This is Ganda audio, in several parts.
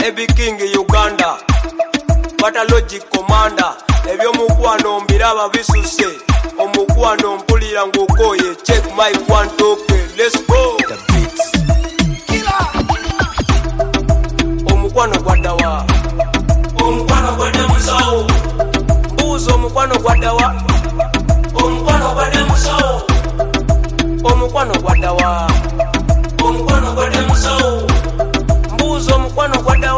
Ebi King Uganda Logic Commander ebyomukwano mbiraba bisuse omukwano mpulira ngokoye check my one toke let's go the beats killer omukwano gwadawa musawo mbuzo omukwano gwadawa musawo omukwano gwadawa musawo mbuzo omukwano gwadawa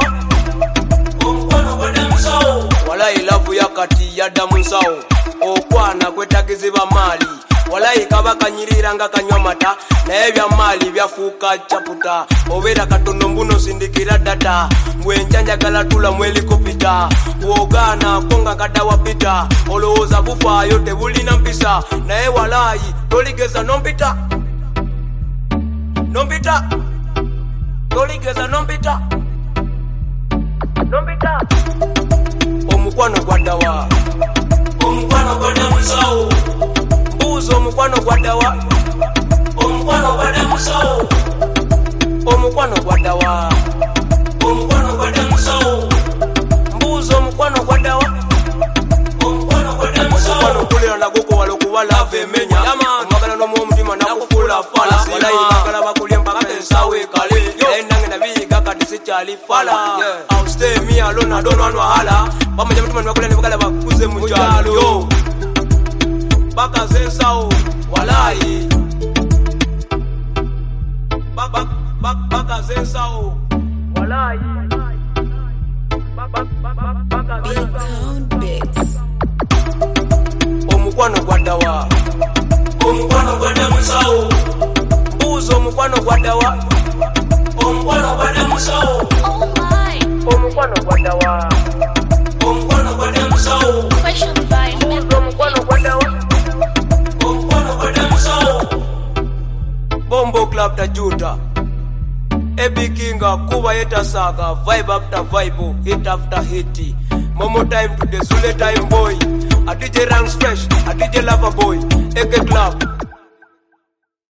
Walai lavu yakati yadda munsawo okwana kwetagiziba mali Walai kabaka nyirira nga kanywa mata naye bya mali byafuuka chaputa obera katondo mbuno sindikira data mbwenjanjagala tula mu helikopita bwogana konga kadawa pita olowooza bufaayo tebulina mpisa naye walai toligeza nombita toligeza nombita omukwano gwadawa musawo mbuzo omukwano gwadawa musawo omukwano gwadawa musawo mbuzo omukwano gwadawa musawo kulira nagoko walokuba lava emenya omagala n'omutima nakufuula fala walayi bagala bakulya mpaka ensawo ekale naye nange nabiyiga kati sikyali fala I'll stay me alone I don't want wahala bamanya mutima nibakulya nibagala bakuze mu kyalo baka zensawo walayi baka zensawo walayi Big Town Bits. Omukwano gwadawa musawo mbuzo omukwano gwadawa musawo Oh my. omukwano gwadawa musawo Question by omukwano gwadawa musawo Bombo Club tajuta Ebi Kinga kuba yetasaga vibe after vibe hit after hit Momo time to the Zule time boy a DJ Ranks fresh a DJ Lover boy Eke Club